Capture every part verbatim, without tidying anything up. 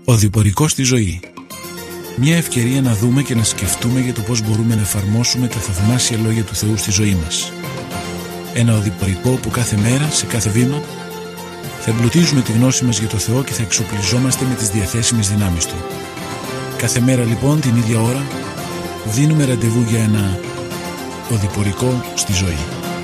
Οδηπορικός στη ζωή. Μια ευκαιρία να δούμε και να σκεφτούμε για το πώς μπορούμε να εφαρμόσουμε τα θαυμάσια λόγια του Θεού στη ζωή μας. Ένα οδηπορικό που κάθε μέρα, σε κάθε βήμα, θα εμπλουτίζουμε τη γνώση μας για το Θεό και θα εξοπλιζόμαστε με τις διαθέσιμες δυνάμεις Του. Κάθε μέρα λοιπόν, την ίδια ώρα, δίνουμε ραντεβού για ένα οδηπορικό στη ζωή.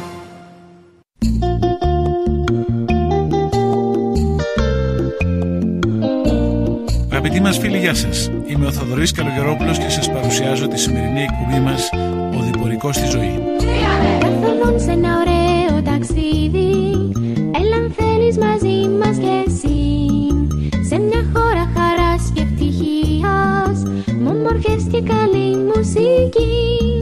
Αγαπητοί μας φίλοι, γεια σας. Είμαι ο Θοδωρής Καλογερόπουλος και σας παρουσιάζω τη σημερινή εκπομπή μας Οδηπορικό στη ζωή. Καθοδόν σε ένα ωραίο ταξίδι, έλα αν θέλεις μαζί μας και εσύ, σε μια χώρα χαράς και ευτυχίας, με όμορφες και καλή μουσική.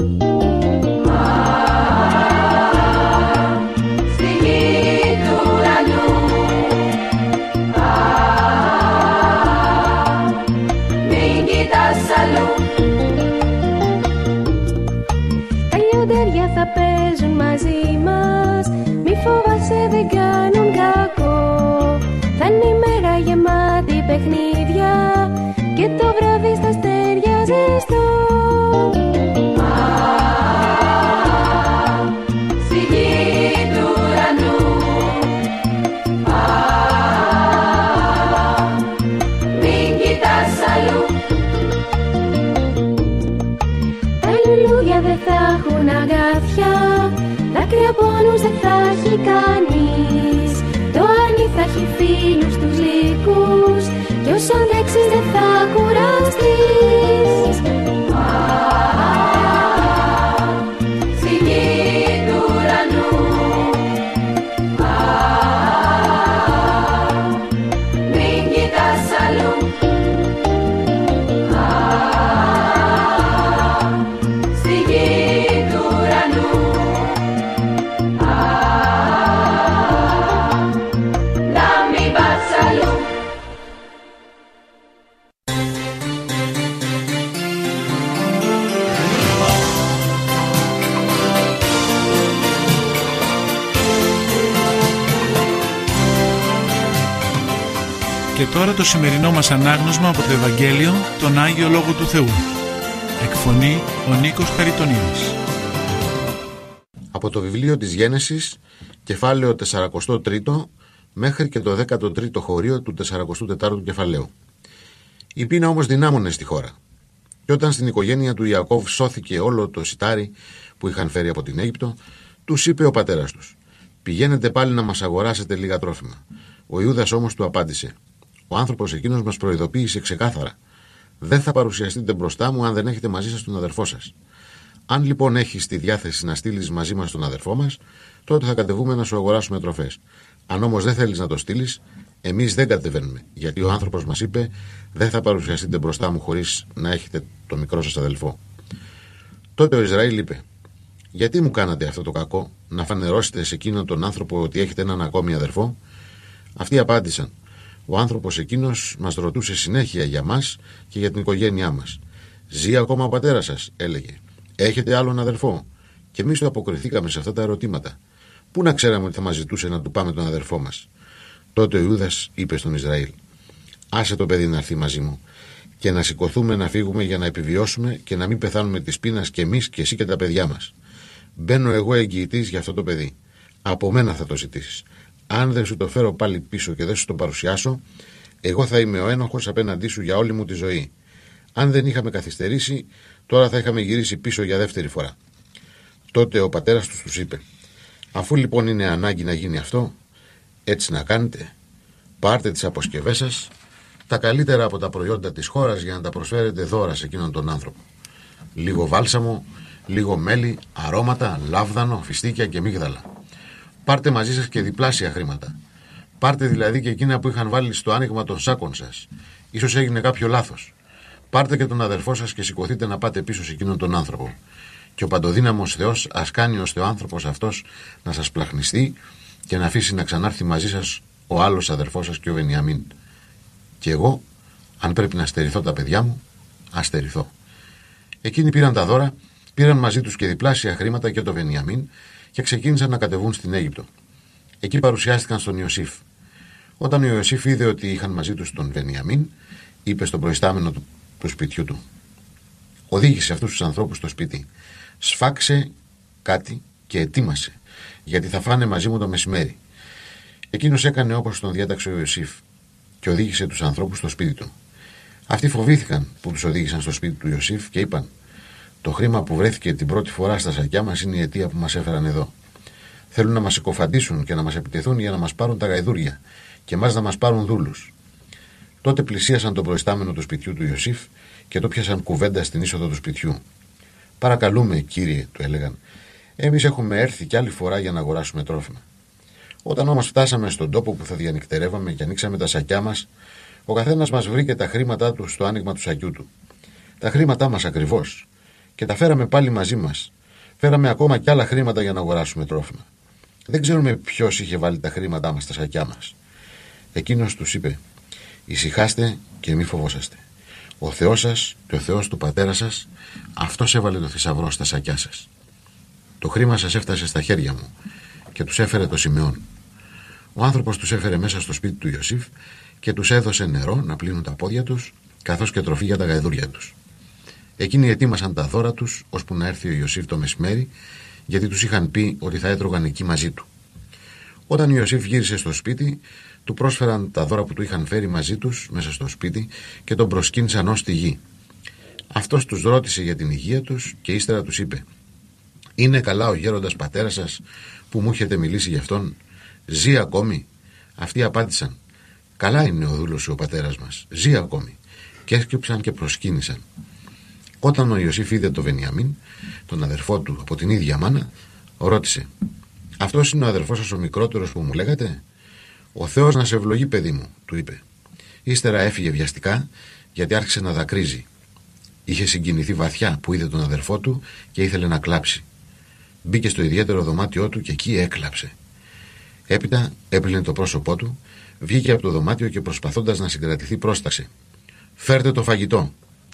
Τα λιοντάρια θα παίζουν μαζί μας, μη φοβάσαι δεν κάνουν κακό. Θα είναι η μέρα γεμάτη παιχνίδια και το βράδυ στα αστέρια ζεστό. Στη γη του ουρανού, μην κοιτάς αλλού. Δεν θα έχουν αγκάθια, δάκρυα πόνους δεν θα έχει κανείς. Το άρνη θα έχει φίλους τους λύκους κι όσο αντέξεις δεν θα κουραστείς. Στη γη του ουρανού, μην κοιτάς αλλού. Και τώρα το σημερινό μας ανάγνωσμα από το Ευαγγέλιο, τον Άγιο Λόγο του Θεού. Εκφωνεί ο Νίκος Χαριτονίδης. Από το βιβλίο της Γένεσης, κεφάλαιο σαράντα τρία μέχρι και το δέκατο τρίτο χωρίο του σαράντα τέταρτου κεφαλαίου. Η πείνα όμως δυνάμωνε στη χώρα. Και όταν στην οικογένεια του Ιακώβ σώθηκε όλο το σιτάρι που είχαν φέρει από την Αίγυπτο, τους είπε ο πατέρας τους: «Πηγαίνετε πάλι να μας αγοράσετε λίγα τρόφιμα». Ο Ιούδας όμως του απάντησε: «Ο άνθρωπος εκείνος μας προειδοποίησε ξεκάθαρα. Δεν θα παρουσιαστείτε μπροστά μου αν δεν έχετε μαζί σας τον αδερφό σας. Αν λοιπόν έχεις τη διάθεση να στείλεις μαζί μας τον αδερφό μας, τότε θα κατεβούμε να σου αγοράσουμε τροφές. Αν όμως δεν θέλεις να το στείλεις, εμείς δεν κατεβαίνουμε, γιατί ο άνθρωπος μας είπε: δεν θα παρουσιαστείτε μπροστά μου χωρίς να έχετε το μικρό σας αδελφό». Τότε ο Ισραήλ είπε: «Γιατί μου κάνατε αυτό το κακό, να φανερώσετε σε εκείνον τον άνθρωπο ότι έχετε έναν ακόμη αδερφό?» Αυτοί απάντησαν: «Ο άνθρωπος εκείνος μας ρωτούσε συνέχεια για μας και για την οικογένειά μας. Ζει ακόμα ο πατέρας σας?» έλεγε. «Έχετε άλλον αδερφό?» Και εμείς του αποκριθήκαμε σε αυτά τα ερωτήματα. Πού να ξέραμε ότι θα μας ζητούσε να του πάμε τον αδερφό μας? Τότε ο Ιούδας είπε στον Ισραήλ: «Άσε το παιδί να έρθει μαζί μου και να σηκωθούμε να φύγουμε για να επιβιώσουμε και να μην πεθάνουμε της πείνας και εμείς και εσύ και τα παιδιά μας. Μπαίνω εγώ εγγυητής για αυτό το παιδί. Από μένα θα το ζητήσεις. Αν δεν σου το φέρω πάλι πίσω και δεν σου το παρουσιάσω, εγώ θα είμαι ο ένοχος απέναντί σου για όλη μου τη ζωή. Αν δεν είχαμε καθυστερήσει, τώρα θα είχαμε γυρίσει πίσω για δεύτερη φορά». Τότε ο πατέρας τους τους είπε: «Αφού λοιπόν είναι ανάγκη να γίνει αυτό, έτσι να κάνετε. Πάρτε τις αποσκευές σας, τα καλύτερα από τα προϊόντα της χώρας, για να τα προσφέρετε δώρα σε εκείνον τον άνθρωπο. Λίγο βάλσαμο, λίγο μέλι, αρώματα, λάβδανο, φιστίκια και μίγδαλα. Πάρτε μαζί σας και διπλάσια χρήματα. Πάρτε δηλαδή και εκείνα που είχαν βάλει στο άνοιγμα των σάκων σας. Ίσως έγινε κάποιο λάθος. Πάρτε και τον αδερφό σας και σηκωθείτε να πάτε πίσω σε εκείνον τον άνθρωπο. Και ο παντοδύναμος Θεός ας κάνει ώστε ο άνθρωπος αυτός να σας πλαχνιστεί και να αφήσει να ξανάρθει μαζί σας ο άλλος αδερφός σας και ο Βενιαμίν. Και εγώ, αν πρέπει να στερηθώ τα παιδιά μου, ας στερηθώ». Εκείνοι πήραν τα δώρα, πήραν μαζί τους και διπλάσια χρήματα και το Βενιαμίν και ξεκίνησαν να κατεβούν στην Αίγυπτο. Εκεί παρουσιάστηκαν στον Ιωσήφ. Όταν ο Ιωσήφ είδε ότι είχαν μαζί τους τον Βενιαμίν, είπε στον προϊστάμενο του, του σπιτιού του: οδήγησε αυτούς τους ανθρώπους στο σπίτι, σφάξε κάτι και ετοίμασε, γιατί θα φάνε μαζί μου το μεσημέρι. Εκείνος έκανε όπως τον διέταξε ο Ιωσήφ και οδήγησε τους ανθρώπους στο σπίτι του. Αυτοί φοβήθηκαν που τους οδήγησαν στο σπίτι του Ιωσήφ και είπαν: το χρήμα που βρέθηκε την πρώτη φορά στα σακιά μας είναι η αιτία που μας έφεραν εδώ. Θέλουν να μας συκοφαντήσουν και να μας επιτεθούν για να μας πάρουν τα γαϊδούρια και εμάς να μας πάρουν δούλους. Τότε πλησίασαν τον προϊστάμενο του σπιτιού του Ιωσήφ και το πιάσαν κουβέντα στην είσοδο του σπιτιού. Παρακαλούμε, κύριε, του έλεγαν, εμείς έχουμε έρθει κι άλλη φορά για να αγοράσουμε τρόφιμα. Όταν όμως φτάσαμε στον τόπο που θα διανυκτερεύαμε και ανοίξαμε τα σακιά μας, ο καθένας μας βρήκε τα χρήματά του στο άνοιγμα του σακιού του. Τα χρήματά μας ακριβώς. Και τα φέραμε πάλι μαζί μας. Φέραμε ακόμα κι άλλα χρήματα για να αγοράσουμε τρόφιμα. Δεν ξέρουμε ποιος είχε βάλει τα χρήματά μας στα σακιά μας. Εκείνος τους είπε: ησυχάστε και μη φοβόσαστε. Ο Θεός σας και ο Θεός του πατέρα σας, αυτός έβαλε το θησαυρό στα σακιά σας. Το χρήμα σας έφτασε στα χέρια μου και τους έφερε το Σιμεών. Ο άνθρωπος τους έφερε μέσα στο σπίτι του Ιωσήφ και τους έδωσε νερό να πλύνουν τα πόδια τους, καθώς και τροφή για τα γαϊδούρια τους. Εκείνοι ετοίμασαν τα δώρα τους ώσπου να έρθει ο Ιωσήφ το μεσημέρι, γιατί τους είχαν πει ότι θα έτρωγαν εκεί μαζί του. Όταν ο Ιωσήφ γύρισε στο σπίτι, του πρόσφεραν τα δώρα που του είχαν φέρει μαζί τους μέσα στο σπίτι και τον προσκύνησαν ως τη γη. Αυτός τους ρώτησε για την υγεία τους και ύστερα τους είπε: είναι καλά ο γέροντας πατέρας σας που μου έχετε μιλήσει γι' αυτόν? Ζει ακόμη? Αυτοί απάντησαν: καλά είναι ο δούλος σου ο πατέρας μας, ζει ακόμη. Και έσκυψαν και προσκύνησαν. Όταν ο Ιωσήφ είδε τον Βενιαμίν, τον αδερφό του από την ίδια μάνα, ρώτησε: αυτός είναι ο αδερφός σας ο μικρότερος που μου λέγατε? Ο Θεός να σε ευλογεί, παιδί μου, του είπε. Ύστερα έφυγε βιαστικά, γιατί άρχισε να δακρύζει. Είχε συγκινηθεί βαθιά που είδε τον αδερφό του και ήθελε να κλάψει. Μπήκε στο ιδιαίτερο δωμάτιό του και εκεί έκλαψε. Έπειτα έπλυνε το πρόσωπό του, βγήκε από το δωμάτιο και προσπαθώντας να συγκρατηθεί πρόσταξε: φέρτε το φαγητό.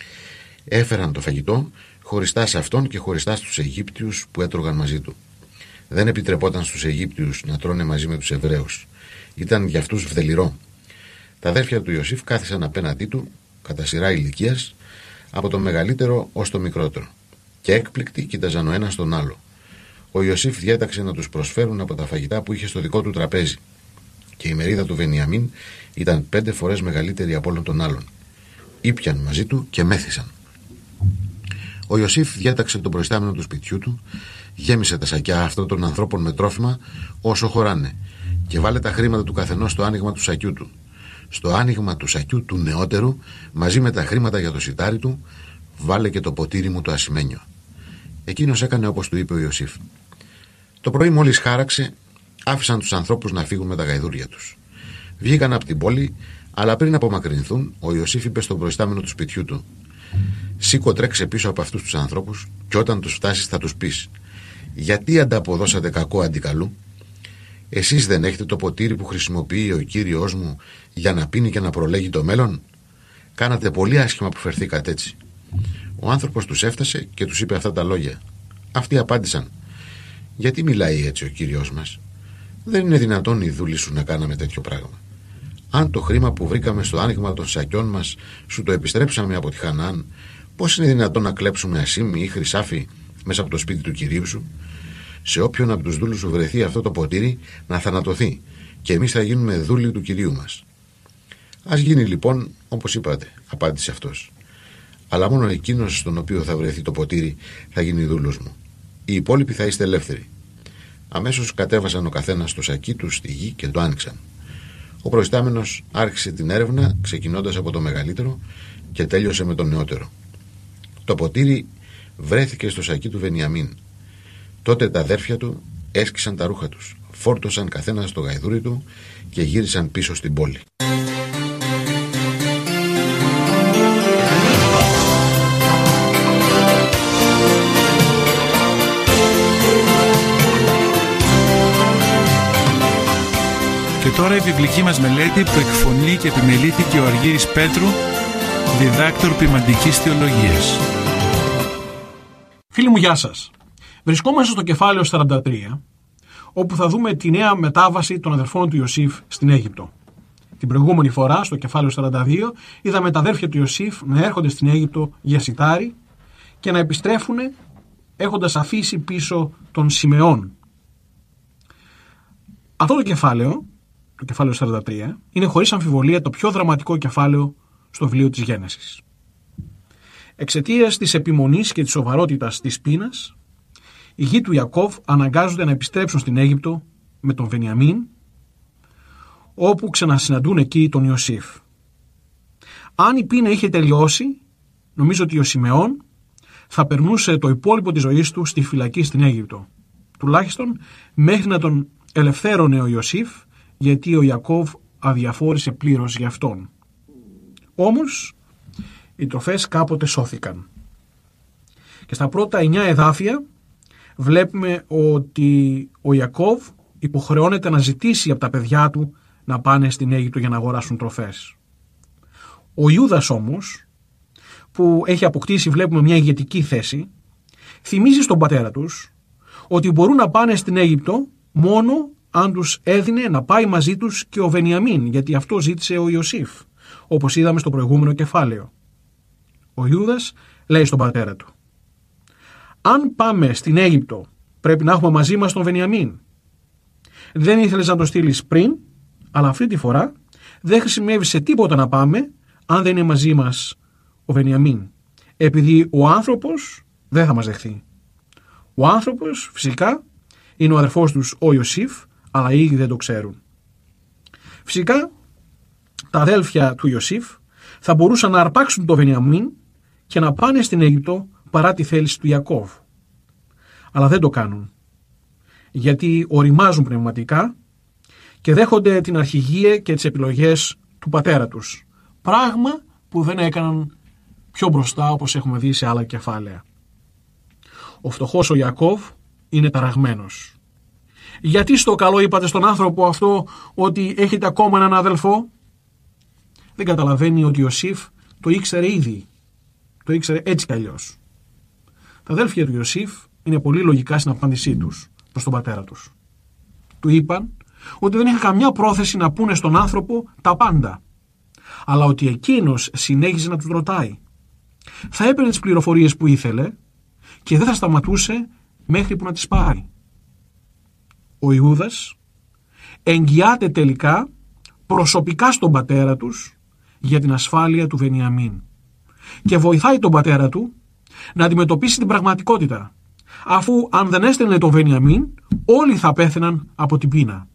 Έφεραν το φαγητό χωριστά σε αυτόν και χωριστά στους Αιγύπτιους που έτρωγαν μαζί του. Δεν επιτρεπόταν στους Αιγύπτιους να τρώνε μαζί με τους Εβραίους. Ήταν για αυτούς βδελιρό. Τα αδέρφια του Ιωσήφ κάθισαν απέναντί του, κατά σειρά ηλικίας, από το μεγαλύτερο ως το μικρότερο, και έκπληκτοι κοίταζαν ο ένας τον άλλο. Ο Ιωσήφ διέταξε να τους προσφέρουν από τα φαγητά που είχε στο δικό του τραπέζι, και η μερίδα του Βενιαμίν ήταν πέντε φορές μεγαλύτερη από όλων των άλλων. Ήπιαν μαζί του και μέθησαν. Ο Ιωσήφ διέταξε τον προϊστάμενο του σπιτιού του, γέμισε τα σακιά αυτών των ανθρώπων με τρόφιμα όσο χωράνε, και βάλε τα χρήματα του καθενός στο άνοιγμα του σακιού του. Στο άνοιγμα του σακιού του νεότερου, μαζί με τα χρήματα για το σιτάρι του, βάλε και το ποτήρι μου το ασημένιο. Εκείνος έκανε όπως του είπε ο Ιωσήφ. Το πρωί μόλις χάραξε, άφησαν τους ανθρώπους να φύγουν με τα γαϊδούρια τους. Βγήκαν από την πόλη, αλλά πριν απομακρυνθούν, ο Ιωσήφ είπε στον προϊστάμενο του σπιτιού του: σήκω, τρέξε πίσω από αυτούς τους ανθρώπους, και όταν τους φτάσεις θα τους πεις: γιατί ανταποδώσατε κακό αντί καλού? Εσείς δεν έχετε το ποτήρι που χρησιμοποιεί ο Κύριος μου για να πίνει και να προλέγει το μέλλον? Κάνατε πολύ άσχημα που φερθήκατε έτσι. Ο άνθρωπος τους έφτασε και τους είπε αυτά τα λόγια. Αυτοί απάντησαν: γιατί μιλάει έτσι ο Κύριος μας? Δεν είναι δυνατόν οι δούλοι σου να κάναμε τέτοιο πράγμα. Αν το χρήμα που βρήκαμε στο άνοιγμα των σακιών μας σου το επιστρέψαμε από τη Χαναάν, πώς είναι δυνατόν να κλέψουμε ασίμι ή χρυσάφι μέσα από το σπίτι του Κυρίου σου? Σε όποιον από τους δούλους σου βρεθεί αυτό το ποτήρι, να θανατωθεί, και εμείς θα γίνουμε δούλοι του Κυρίου μας. Ας γίνει λοιπόν όπως είπατε, απάντησε αυτός. Αλλά μόνο εκείνος στον οποίο θα βρεθεί το ποτήρι θα γίνει δούλος μου. Οι υπόλοιποι θα είστε ελεύθεροι. Αμέσως κατέβασαν ο καθένας το σακί του στη γη και το άνοιξαν. Ο προϊστάμενος άρχισε την έρευνα, ξεκινώντας από το μεγαλύτερο και τέλειωσε με το νεότερο. Το ποτήρι βρέθηκε στο σακί του Βενιαμίν. Τότε τα αδέρφια του έσκισαν τα ρούχα τους, φόρτωσαν καθένα στο γαϊδούρι του και γύρισαν πίσω στην πόλη. Και τώρα η βιβλική μας μελέτη που εκφωνεί και επιμελήθηκε ο Αργύρης Πέτρου, διδάκτορ ποιμαντικής θεολογίας. Φίλοι μου, γεια σας. Βρισκόμαστε στο κεφάλαιο σαράντα τρία, όπου θα δούμε τη νέα μετάβαση των αδερφών του Ιωσήφ στην Αίγυπτο. Την προηγούμενη φορά, στο κεφάλαιο σαράντα δύο, είδαμε τα αδέρφια του Ιωσήφ να έρχονται στην Αίγυπτο για σιτάρι και να επιστρέφουν έχοντας αφήσει πίσω τον Σιμεών. Αυτό το κεφάλαιο, το κεφάλαιο σαράντα τρία, είναι χωρίς αμφιβολία το πιο δραματικό κεφάλαιο στο βιβλίο της Γένεσης. Εξαιτίας της επιμονής και της σοβαρότητας της πείνας, οι γη του Ιακώβ αναγκάζονται να επιστρέψουν στην Αίγυπτο με τον Βενιαμίν, όπου ξανασυναντούν εκεί τον Ιωσήφ. Αν η πείνα είχε τελειώσει, νομίζω ότι ο Σιμεών θα περνούσε το υπόλοιπο της ζωής του στη φυλακή στην Αίγυπτο, τουλάχιστον μέχρι να τον ελευθέρωνε ο Ιωσήφ, γιατί ο Ιακώβ αδιαφόρησε πλήρως για αυτόν. Όμως, οι τροφές κάποτε σώθηκαν. Και στα πρώτα εννιά εδάφια βλέπουμε ότι ο Ιακώβ υποχρεώνεται να ζητήσει από τα παιδιά του να πάνε στην Αίγυπτο για να αγοράσουν τροφές. Ο Ιούδας όμως, που έχει αποκτήσει, βλέπουμε, μια ηγετική θέση, θυμίζει στον πατέρα τους ότι μπορούν να πάνε στην Αίγυπτο μόνο αν τους έδινε να πάει μαζί τους και ο Βενιαμίν, γιατί αυτό ζήτησε ο Ιωσήφ, όπως είδαμε στο προηγούμενο κεφάλαιο. Ο Ιούδας λέει στον πατέρα του: αν πάμε στην Αίγυπτο, πρέπει να έχουμε μαζί μας τον Βενιαμίν. Δεν ήθελες να το στείλεις πριν, αλλά αυτή τη φορά δεν χρησιμεύει σε τίποτα να πάμε αν δεν είναι μαζί μας ο Βενιαμίν, επειδή ο άνθρωπος δεν θα μας δεχθεί. Ο άνθρωπος φυσικά είναι ο αδερφός τους ο Ιωσήφ, αλλά οι ίδιοι δεν το ξέρουν. Φυσικά τα αδέλφια του Ιωσήφ θα μπορούσαν να αρπάξουν το Βενιαμίν και να πάνε στην Αίγυπτο παρά τη θέληση του Ιακώβ. Αλλά δεν το κάνουν, γιατί οριμάζουν πνευματικά και δέχονται την αρχηγία και τις επιλογές του πατέρα τους, πράγμα που δεν έκαναν πιο μπροστά, όπως έχουμε δει σε άλλα κεφάλαια. Ο φτωχός ο Ιακώβ είναι ταραγμένος. Γιατί στο καλό είπατε στον άνθρωπο αυτό ότι έχετε ακόμα έναν αδελφό? Δεν καταλαβαίνει ότι ο Ιωσήφ το ήξερε ήδη. Το ήξερε έτσι κι αλλιώς. Τα αδέλφια του Ιωσήφ είναι πολύ λογικά στην απάντησή τους προς τον πατέρα τους. Του είπαν ότι δεν είχαν καμιά πρόθεση να πούνε στον άνθρωπο τα πάντα, αλλά ότι εκείνος συνέχιζε να τους ρωτάει. Θα έπαιρνε τις πληροφορίες που ήθελε και δεν θα σταματούσε μέχρι που να τις πάρει. Ο Ιούδας εγγυάται τελικά προσωπικά στον πατέρα τους για την ασφάλεια του Βενιαμίν και βοηθάει τον πατέρα του να αντιμετωπίσει την πραγματικότητα, αφού αν δεν έστελνε τον Βενιαμίν όλοι θα πέθαιναν από την πείνα.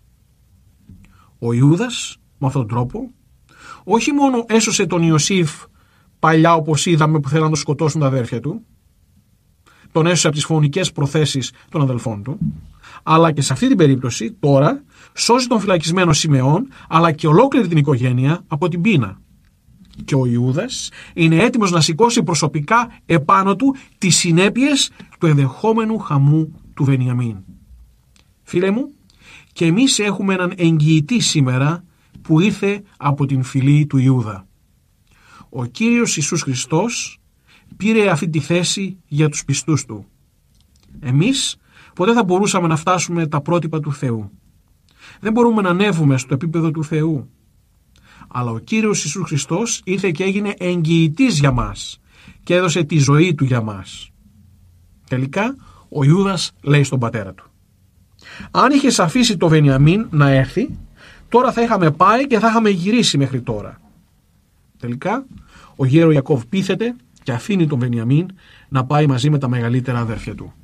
Ο Ιούδας με αυτόν τον τρόπο όχι μόνο έσωσε τον Ιωσήφ παλιά, όπως είδαμε, που θέλαν να τον σκοτώσουν τα αδέρφια του, τον έσωσε από τις φωνικές προθέσεις των αδελφών του, αλλά και σε αυτή την περίπτωση τώρα σώζει τον φυλακισμένο Σιμεών, αλλά και ολόκληρη την οικογένεια από την πείνα. Και ο Ιούδας είναι έτοιμος να σηκώσει προσωπικά επάνω του τις συνέπειες του ενδεχόμενου χαμού του Βενιαμίν. Φίλε μου, και εμείς έχουμε έναν εγγυητή σήμερα που ήρθε από την φυλή του Ιούδα. Ο Κύριος Ιησούς Χριστός πήρε αυτή τη θέση για τους πιστούς του. Εμείς ποτέ θα μπορούσαμε να φτάσουμε τα πρότυπα του Θεού. Δεν μπορούμε να ανέβουμε στο επίπεδο του Θεού. Αλλά ο Κύριος Ιησούς Χριστός ήρθε και έγινε εγγυητής για μας και έδωσε τη ζωή του για μας. Τελικά ο Ιούδας λέει στον πατέρα του: αν είχες αφήσει το Βενιαμίν να έρθει, τώρα θα είχαμε πάει και θα είχαμε γυρίσει μέχρι τώρα. Τελικά ο γέρο Ιακώβ πείθεται και αφήνει τον Βενιαμίν να πάει μαζί με τα μεγαλύτερα αδέρφια του.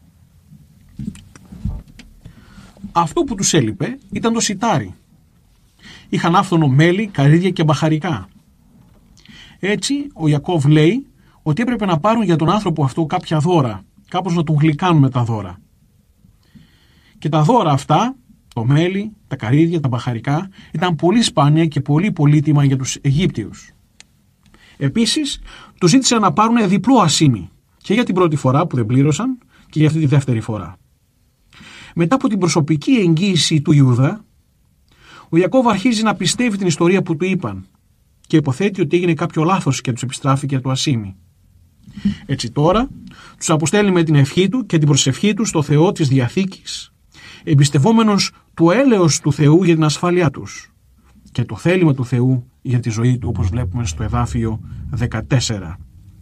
Αυτό που τους έλειπε ήταν το σιτάρι. Είχαν άφθονο μέλι, καρύδια και μπαχαρικά. Έτσι ο Ιακώβ λέει ότι έπρεπε να πάρουν για τον άνθρωπο αυτό κάποια δώρα, κάπως να τον γλυκάνουν με τα δώρα. Και τα δώρα αυτά, το μέλι, τα καρύδια, τα μπαχαρικά, ήταν πολύ σπάνια και πολύ πολύτιμα για τους Αιγύπτιους. Επίσης, τους ζήτησαν να πάρουν διπλό ασίμι, και για την πρώτη φορά που δεν πλήρωσαν και για αυτή τη δεύτερη φορά. Μετά από την προσωπική εγγύηση του Ιούδα, ο Ιακώβ αρχίζει να πιστεύει την ιστορία που του είπαν και υποθέτει ότι έγινε κάποιο λάθος και τους επιστράφηκε το ασίμι. Έτσι τώρα τους αποστέλνει με την ευχή του και την προσευχή του στο Θεό της Διαθήκης, εμπιστευόμενος του έλεος του Θεού για την ασφάλειά τους. και το θέλημα του Θεού για τη ζωή του, όπως βλέπουμε στο εδάφιο δεκατέσσερα.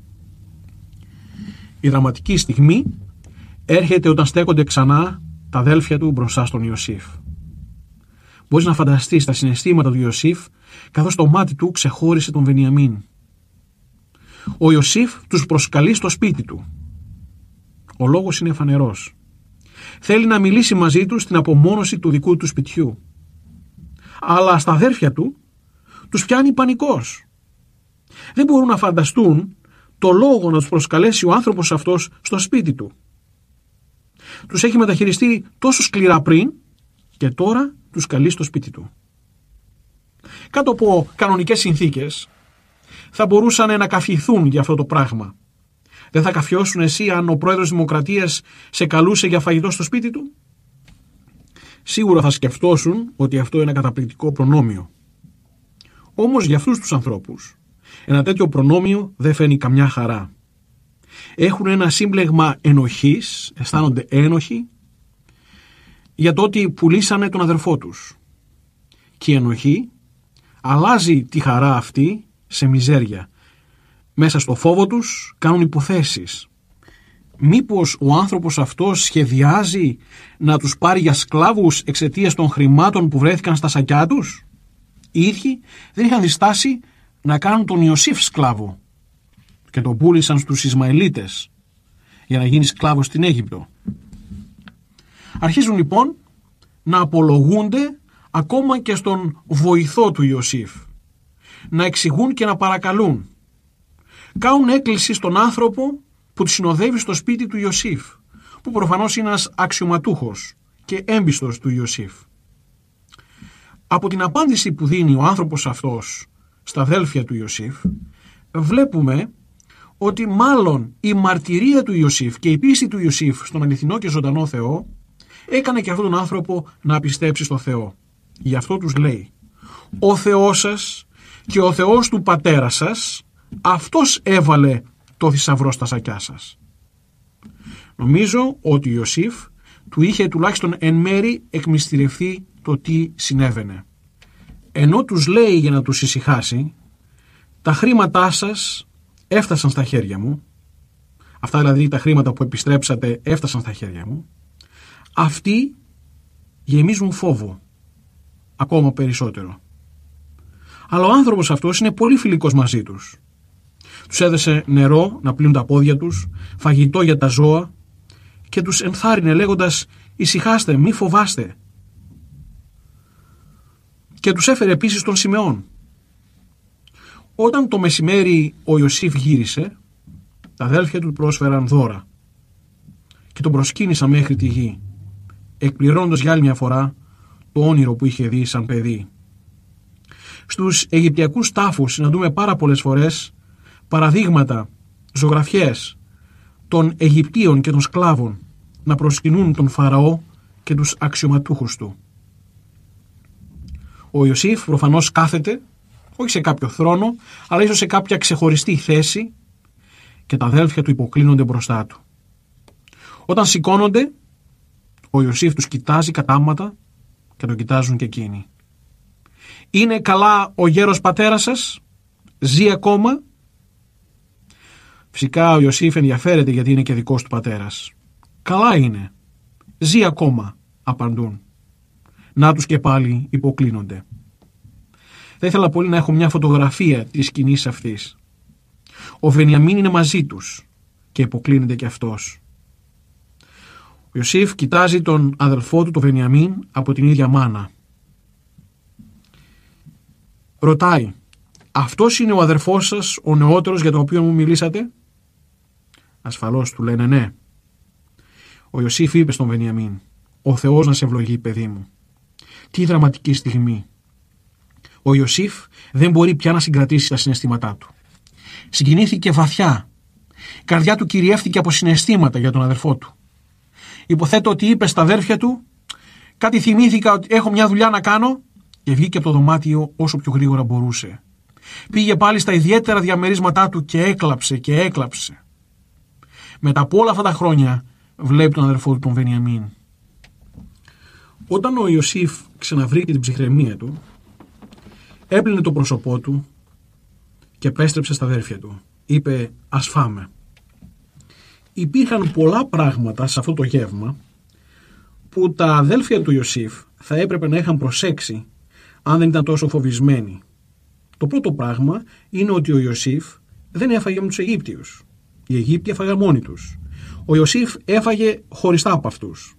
Η δραματική στιγμή έρχεται όταν στέκονται ξανά τα αδέλφια του μπροστά στον Ιωσήφ. Μπορείς να φανταστείς τα συναισθήματα του Ιωσήφ καθώς το μάτι του ξεχώρισε τον Βενιαμίν. Ο Ιωσήφ τους προσκαλεί στο σπίτι του. Ο λόγος είναι φανερός. Θέλει να μιλήσει μαζί τους στην απομόνωση του δικού του σπιτιού. Αλλά στα αδέρφια του τους πιάνει πανικός. Δεν μπορούν να φανταστούν το λόγο να τους προσκαλέσει ο άνθρωπος αυτός στο σπίτι του. Τους έχει μεταχειριστεί τόσο σκληρά πριν και τώρα τους καλεί στο σπίτι του. Κάτω από κανονικές συνθήκες θα μπορούσαν να καυχηθούν για αυτό το πράγμα. Δεν θα καφιώσουν εσύ αν ο πρόεδρος της Δημοκρατίας σε καλούσε για φαγητό στο σπίτι του? Σίγουρα θα σκεφτώσουν ότι αυτό είναι καταπληκτικό προνόμιο. Όμως για αυτούς τους ανθρώπους ένα τέτοιο προνόμιο δεν φαίνει καμιά χαρά. Έχουν ένα σύμπλεγμα ενοχής, αισθάνονται ένοχοι για το ότι πουλήσανε τον αδερφό τους. Και η ενοχή αλλάζει τη χαρά αυτή σε μιζέρια. Μέσα στο φόβο τους κάνουν υποθέσεις. Μήπως ο άνθρωπος αυτός σχεδιάζει να τους πάρει για σκλάβους εξαιτίας των χρημάτων που βρέθηκαν στα σακιά τους? Οι ίδιοι δεν είχαν διστάσει να κάνουν τον Ιωσήφ σκλάβο και τον πούλησαν στους Ισμαηλίτες για να γίνει σκλάβος στην Αίγυπτο. Αρχίζουν λοιπόν να απολογούνται ακόμα και στον βοηθό του Ιωσήφ, να εξηγούν και να παρακαλούν. Κάνουν έκκληση στον άνθρωπο που τους συνοδεύει στο σπίτι του Ιωσήφ, που προφανώς είναι ένας αξιωματούχος και έμπιστος του Ιωσήφ. Από την απάντηση που δίνει ο άνθρωπος αυτός στα αδέλφια του Ιωσήφ, βλέπουμε ότι μάλλον η μαρτυρία του Ιωσήφ και η πίστη του Ιωσήφ στον αληθινό και ζωντανό Θεό έκανε και αυτόν τον άνθρωπο να πιστέψει στο Θεό. Γι' αυτό τους λέει: ο Θεός σας και ο Θεός του πατέρα σας, αυτός έβαλε το θησαυρό στα σακιά σας. Νομίζω ότι ο Ιωσήφ του είχε τουλάχιστον εν μέρη εκμυστηρευθεί το τι συνέβαινε. Ενώ τους λέει για να τους ησυχάσει, τα χρήματά σας έφτασαν στα χέρια μου, αυτά δηλαδή τα χρήματα που επιστρέψατε έφτασαν στα χέρια μου, αυτοί γεμίζουν φόβο, ακόμα περισσότερο. Αλλά ο άνθρωπος αυτός είναι πολύ φιλικός μαζί τους. Τους έδεσε νερό να πλύνουν τα πόδια τους, φαγητό για τα ζώα και τους ενθάρρυνε λέγοντας: ησυχάστε, μη φοβάστε. Και τους έφερε επίσης τον Σιμεών. Όταν το μεσημέρι ο Ιωσήφ γύρισε, τα αδέλφια του πρόσφεραν δώρα και τον προσκύνησαν μέχρι τη γη, εκπληρώνοντας για άλλη μια φορά το όνειρο που είχε δει σαν παιδί. Στους Αιγυπτιακούς τάφους συναντούμε πάρα πολλές φορές παραδείγματα, ζωγραφιές των Αιγυπτίων και των σκλάβων να προσκυνούν τον Φαραώ και τους αξιωματούχους του. Ο Ιωσήφ προφανώς κάθεται, όχι σε κάποιο θρόνο, αλλά ίσως σε κάποια ξεχωριστή θέση και τα αδέλφια του υποκλίνονται μπροστά του. Όταν σηκώνονται, ο Ιωσήφ τους κοιτάζει κατάματα και τον κοιτάζουν και εκείνοι. Είναι καλά ο γέρος πατέρας σας? Ζει ακόμα? Φυσικά ο Ιωσήφ ενδιαφέρεται γιατί είναι και δικός του πατέρας. Καλά είναι. Ζει ακόμα, απαντούν. Να τους και πάλι υποκλίνονται. Θα ήθελα πολύ να έχω μια φωτογραφία της σκηνής αυτής. Ο Βενιαμίν είναι μαζί τους και υποκλίνεται και αυτός. Ο Ιωσήφ κοιτάζει τον αδελφό του, τον Βενιαμίν, από την ίδια μάνα. Ρωτάει: αυτός είναι ο αδερφός σας, ο νεότερος για τον οποίο μου μιλήσατε? Ασφαλώς του λένε ναι. Ο Ιωσήφ είπε στον Βενιαμίν: ο Θεός να σε ευλογεί, παιδί μου. Τι δραματική στιγμή. Ο Ιωσήφ δεν μπορεί πια να συγκρατήσει τα συναισθήματά του. Συγκινήθηκε βαθιά. Η καρδιά του κυριεύτηκε από συναισθήματα για τον αδερφό του. Υποθέτω ότι είπε στα αδέρφια του: κάτι θυμήθηκα ότι έχω μια δουλειά να κάνω, και βγήκε από το δωμάτιο όσο πιο γρήγορα μπορούσε. Πήγε πάλι στα ιδιαίτερα διαμερίσματά του και έκλαψε και έκλαψε. Μετά από όλα αυτά τα χρόνια βλέπει τον αδερφό του, τον Βενιαμίν. Όταν ο Ιωσήφ ξαναβρήκε την ψυχραιμία του, έπλυνε το πρόσωπό του και επέστρεψε στα αδέρφια του. Είπε, ας φάμε. Υπήρχαν πολλά πράγματα σε αυτό το γεύμα που τα αδέλφια του Ιωσήφ θα έπρεπε να είχαν προσέξει αν δεν ήταν τόσο φοβισμένοι. Το πρώτο πράγμα είναι ότι ο Ιωσήφ δεν έφαγε με τους Αιγύπτιους. Οι Αιγύπτιοι έφαγαν μόνοι τους. Ο Ιωσήφ έφαγε χωριστά από αυτούς.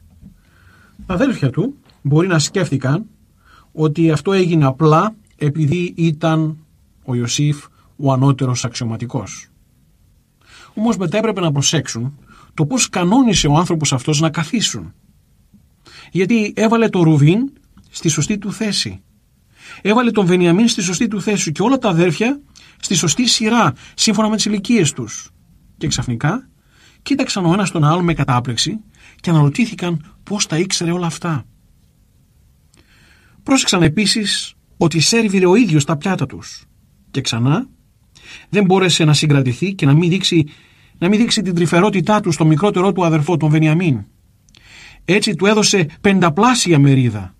Τα αδέλφια του μπορεί να σκέφτηκαν ότι αυτό έγινε απλά επειδή ήταν ο Ιωσήφ ο ανώτερος αξιωματικός. Όμως μετά έπρεπε να προσέξουν το πώς κανόνισε ο άνθρωπος αυτός να καθίσουν. Γιατί έβαλε το Ρουβίν στη σωστή του θέση. Έβαλε τον Βενιαμίν στη σωστή του θέση και όλα τα αδέρφια στη σωστή σειρά, σύμφωνα με τις ηλικίες τους. Και ξαφνικά κοίταξαν ο ένας τον άλλον με κατάπληξη και αναρωτήθηκαν πώς τα ήξερε όλα αυτά. Πρόσεξαν επίσης ότι σέρβιρε ο ίδιος τα πιάτα τους. Και ξανά δεν μπόρεσε να συγκρατηθεί και να μην δείξει, να μην δείξει την τρυφερότητά του στο μικρότερό του αδερφό, τον Βενιαμίν. Έτσι του έδωσε πενταπλάσια μερίδα.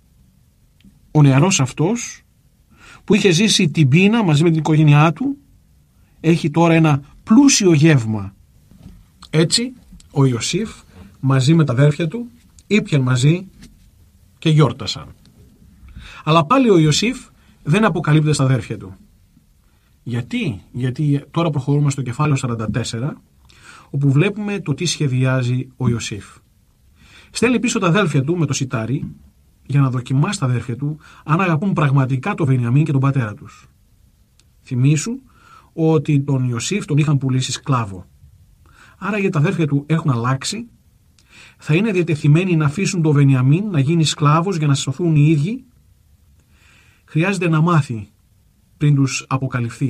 Ο νεαρός αυτός, που είχε ζήσει την πείνα μαζί με την οικογένειά του, έχει τώρα ένα πλούσιο γεύμα. Έτσι ο Ιωσήφ μαζί με τα αδέρφια του ήπιαν μαζί και γιόρτασαν. Αλλά πάλι ο Ιωσήφ δεν αποκαλύπτεται στα αδέρφια του. Γιατί? Γιατί τώρα προχωρούμε στο κεφάλαιο σαράντα τέσσερα, όπου βλέπουμε το τι σχεδιάζει ο Ιωσήφ. Στέλνει πίσω τα αδέρφια του με το σιτάρι για να δοκιμάσει τα αδέρφια του αν αγαπούν πραγματικά τον Βενιαμίν και τον πατέρα τους. Θυμήσου ότι τον Ιωσήφ τον είχαν πουλήσει σκλάβο. Άρα γιατί τα αδέρφια του έχουν αλλάξει, θα είναι διατεθειμένοι να αφήσουν τον Βενιαμίν να γίνει σκλάβος για να σωθούν οι ίδιοι. Χρειάζεται να μάθει πριν τους αποκαλυφθεί.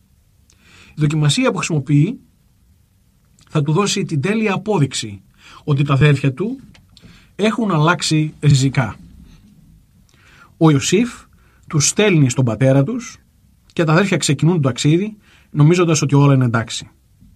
Η δοκιμασία που χρησιμοποιεί θα του δώσει την τέλεια απόδειξη ότι τα αδέρφια του έχουν αλλάξει ριζικά. Ο Ιωσήφ τους στέλνει στον πατέρα τους και τα αδέρφια ξεκινούν το ταξίδι νομίζοντας ότι όλα είναι εντάξει.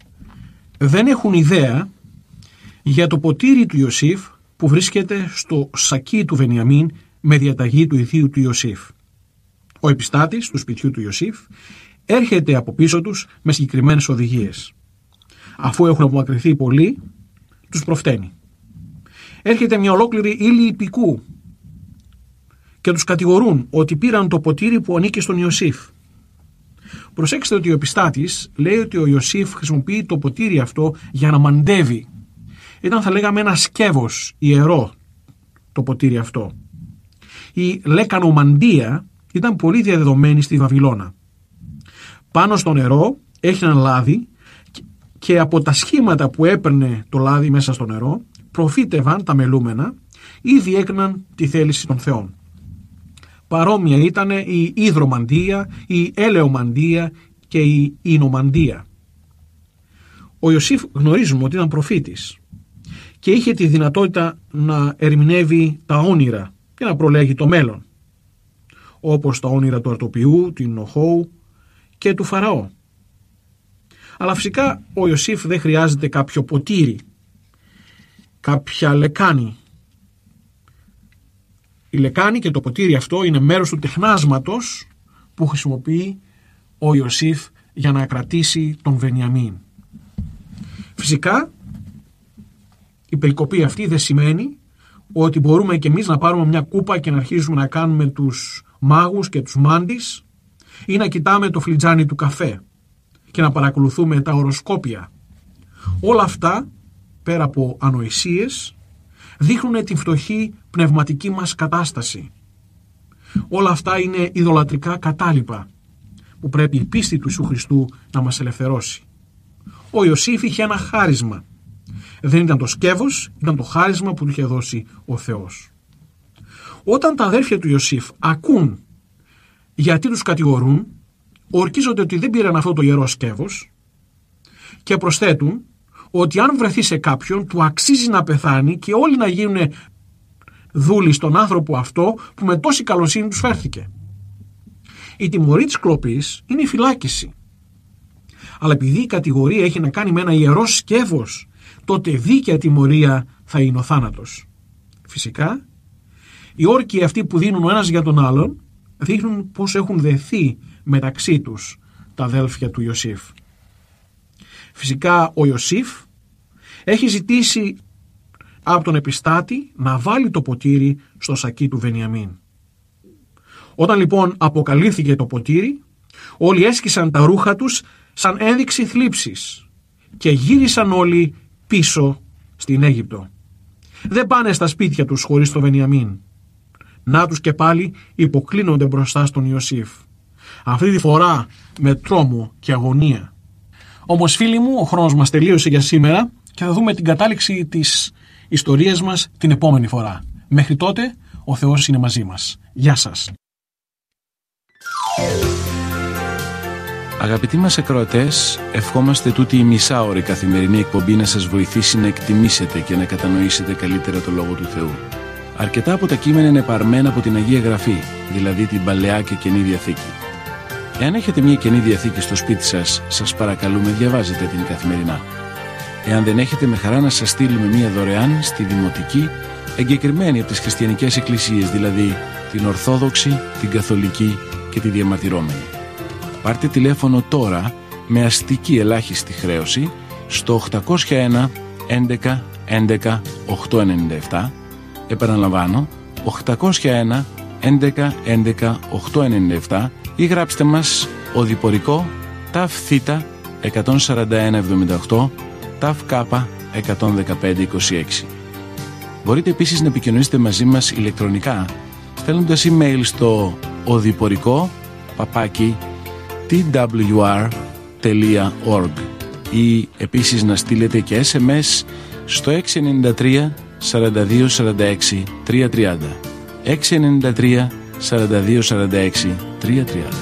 Δεν έχουν ιδέα για το ποτήρι του Ιωσήφ που βρίσκεται στο σακί του Βενιαμίν με διαταγή του ιδίου του Ιωσήφ. Ο επιστάτης του σπιτιού του Ιωσήφ έρχεται από πίσω τους με συγκεκριμένες οδηγίες. Αφού έχουν απομακρυνθεί πολύ, τους προφταίνει. Έρχεται μια ολόκληρη ύλη υπηκού και τους κατηγορούν ότι πήραν το ποτήρι που ανήκει στον Ιωσήφ. Προσέξτε ότι ο επιστάτης λέει ότι ο Ιωσήφ χρησιμοποιεί το ποτήρι αυτό για να μαντεύει. Ήταν, θα λέγαμε, ένα σκεύος ιερό το ποτήρι αυτό. Η λέκανομαντία ήταν πολύ διαδεδομένη στη Βαβυλώνα. Πάνω στο νερό έχει ένα λάδι και από τα σχήματα που έπαιρνε το λάδι μέσα στο νερό προφήτευαν τα μελούμενα ή διέκναν τη θέληση των θεών. Παρόμοια ήταν η υδρομαντία, η ελαιομαντία και η ινομαντία. Ο Ιωσήφ γνωρίζουμε ότι ήταν προφήτης και είχε τη δυνατότητα να ερμηνεύει τα όνειρα και να προλέγει το μέλλον, όπως τα όνειρα του Αρτοπιού, του Ινοχώου και του Φαραώ. Αλλά φυσικά ο Ιωσήφ δεν χρειάζεται κάποιο ποτήρι, κάποια λεκάνη. Η λεκάνη και το ποτήρι αυτό είναι μέρος του τεχνάσματος που χρησιμοποιεί ο Ιωσήφ για να κρατήσει τον Βενιαμίν. Φυσικά η περικοπή αυτή δεν σημαίνει ότι μπορούμε και εμείς να πάρουμε μια κούπα και να αρχίσουμε να κάνουμε τους μάγους και τους μάντις ή να κοιτάμε το φλιτζάνι του καφέ και να παρακολουθούμε τα οροσκόπια. Όλα αυτά, πέρα από ανοησίες, δείχνουν την φτωχή πνευματική μας κατάσταση. Όλα αυτά είναι ιδωλατρικά κατάλοιπα που πρέπει η πίστη του Ιησού Χριστού να μας ελευθερώσει. Ο Ιωσήφ είχε ένα χάρισμα. Δεν ήταν το σκεύος, ήταν το χάρισμα που του είχε δώσει ο Θεός. Όταν τα αδέρφια του Ιωσήφ ακούν γιατί τους κατηγορούν, ορκίζονται ότι δεν πήραν αυτό το ιερό σκεύος και προσθέτουν ότι αν βρεθεί σε κάποιον του αξίζει να πεθάνει και όλοι να γίνουν δούλοι στον άνθρωπο αυτό που με τόση καλοσύνη τους φέρθηκε. Η τιμωρή της κλοπής είναι η φυλάκιση. Αλλά επειδή η κατηγορία έχει να κάνει με ένα ιερό σκεύος, τότε δίκαια τιμωρία θα είναι ο θάνατος. Φυσικά, οι όρκοι αυτοί που δίνουν ο ένας για τον άλλον δείχνουν πώς έχουν δεθεί μεταξύ τους τα αδέλφια του Ιωσήφ. Φυσικά ο Ιωσήφ έχει ζητήσει από τον επιστάτη να βάλει το ποτήρι στο σακί του Βενιαμίν. Όταν λοιπόν αποκαλύφθηκε το ποτήρι, όλοι έσκησαν τα ρούχα τους σαν ένδειξη θλίψης και γύρισαν όλοι πίσω στην Αίγυπτο. Δεν πάνε στα σπίτια τους χωρίς το Βενιαμίν. Να τους και πάλι υποκλίνονται μπροστά στον Ιωσήφ. Αυτή τη φορά με τρόμο και αγωνία. Όμως φίλοι μου, ο χρόνος μας τελείωσε για σήμερα και θα δούμε την κατάληξη της ιστορίας μας την επόμενη φορά. Μέχρι τότε, ο Θεός είναι μαζί μας. Γεια σας. Αγαπητοί μας ακροατές, ευχόμαστε τούτη η μισάωρη καθημερινή εκπομπή να σας βοηθήσει να εκτιμήσετε και να κατανοήσετε καλύτερα το Λόγο του Θεού. Αρκετά από τα κείμενα είναι παρμένα από την Αγία Γραφή, δηλαδή την Παλαιά και Καινή Διαθήκη. Εάν έχετε μια Καινή Διαθήκη στο σπίτι σας, σας παρακαλούμε διαβάζετε την καθημερινά. Εάν δεν έχετε, με χαρά να σας στείλουμε μια δωρεάν στη Δημοτική, εγκεκριμένη από τις χριστιανικές εκκλησίες, δηλαδή την Ορθόδοξη, την Καθολική και τη Διαμαρτυρόμενη. Πάρτε τηλέφωνο τώρα με αστική ελάχιστη χρέωση στο οκτακόσια ένα έντεκα έντεκα οκτακόσια ενενήντα επτά. Επαναλαμβάνω, οκτακόσια ένα έντεκα έντεκα οκτακόσια ενενήντα επτά, ή γράψτε μας οδηπορικό ταφ θήτα εκατόν σαράντα ένα εβδομήντα οκτώ ταφ κάπα εκατόν δεκαπέντε είκοσι έξι. Μπορείτε επίσης να επικοινωνήσετε μαζί μας ηλεκτρονικά στέλνοντας email στο οδηπορικό παπάκι τι ντάμπλιου αρ τελεία org ή επίσης να στείλετε και ες εμ ες στο έξι εννιά τρία σαράντα δύο σαράντα έξι τριακόσια τριάντα έξι εννιά τρία σαράντα δύο σαράντα έξι τριακόσια τριάντα.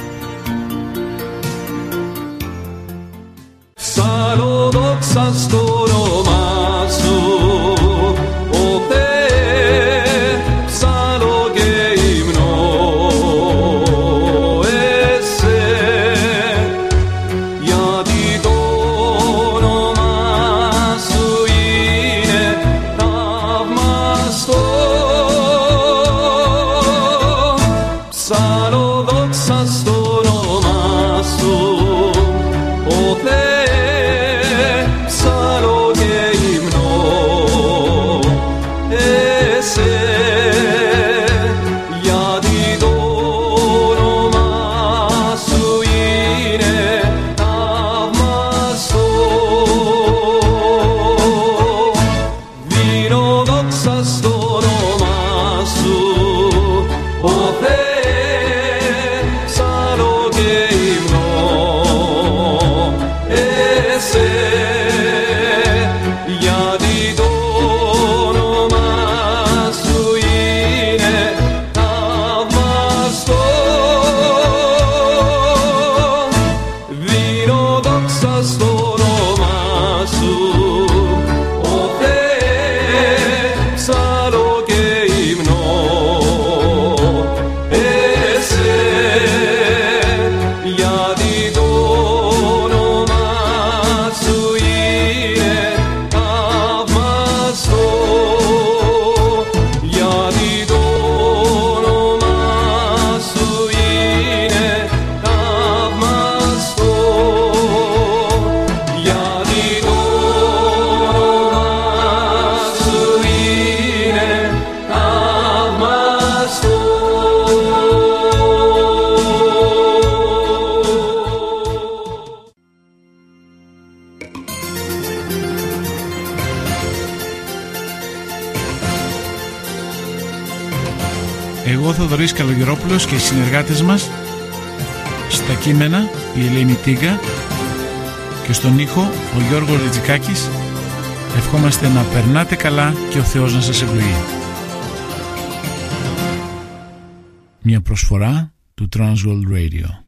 Εγώ, Θοδωρής Καλογερόπουλος, και οι συνεργάτες μας στα κείμενα η Ελένη Τίγκα και στον ήχο ο Γιώργος Ριτζικάκης, ευχόμαστε να περνάτε καλά και ο Θεός να σας ευλογεί. Μια προσφορά του Transworld Radio.